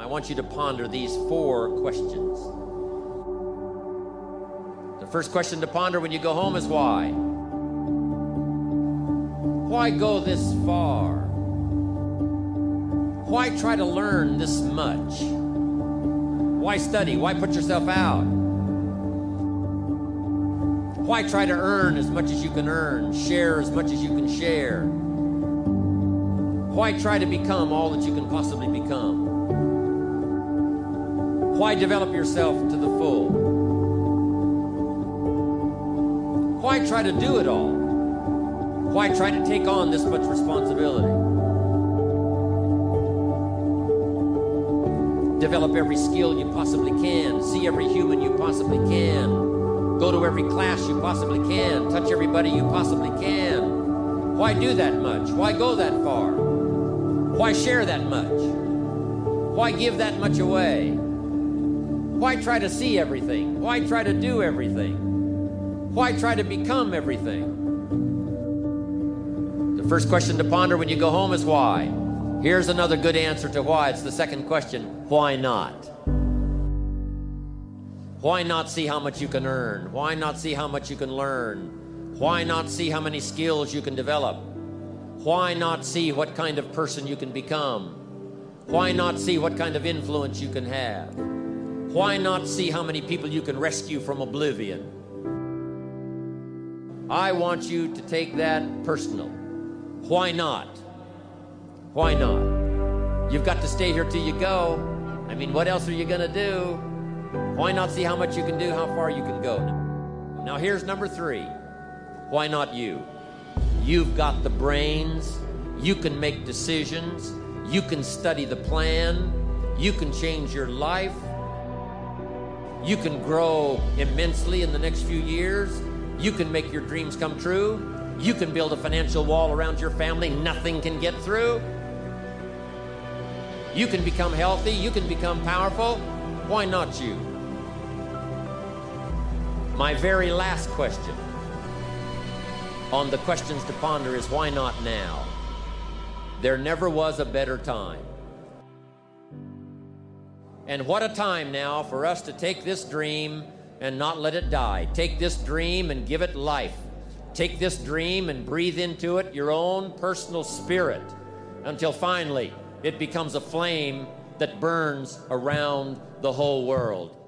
I want you to ponder these 4 questions. The first question to ponder when you go home is why? Why go this far? Why try to learn this much? Why study? Why put yourself out? Why try to earn as much as you can earn, share as much as you can share? Why try to become all that you can possibly become? Why develop yourself to the full? Why try to do it all? Why try to take on this much responsibility? Develop every skill you possibly can, see every human you possibly can, go to every class you possibly can, touch everybody you possibly can. Why do that much? Why go that far? Why share that much? Why give that much away? Why try to see everything? Why try to do everything? Why try to become everything? The first question to ponder when you go home is why. Here's another good answer to why. It's the second question. Why not? Why not see how much you can earn? Why not see how much you can learn? Why not see how many skills you can develop? Why not see what kind of person you can become? Why not see what kind of influence you can have? Why not see how many people you can rescue from oblivion? I want you to take that personal. Why not? Why not? You've got to stay here till you go. I mean, what else are you going to do? Why not see how much you can do, how far you can go? Now, here's number 3. Why not you? You've got the brains. You can make decisions. You can study the plan. You can change your life. You can grow immensely in the next few years. You can make your dreams come true. You can build a financial wall around your family nothing can get through. You can become healthy. You can become powerful. Why not you? My very last question on the questions to ponder is why not now? There never was a better time. And what a time now for us to take this dream and not let it die. Take this dream and give it life. Take this dream and breathe into it your own personal spirit until finally it becomes a flame that burns around the whole world.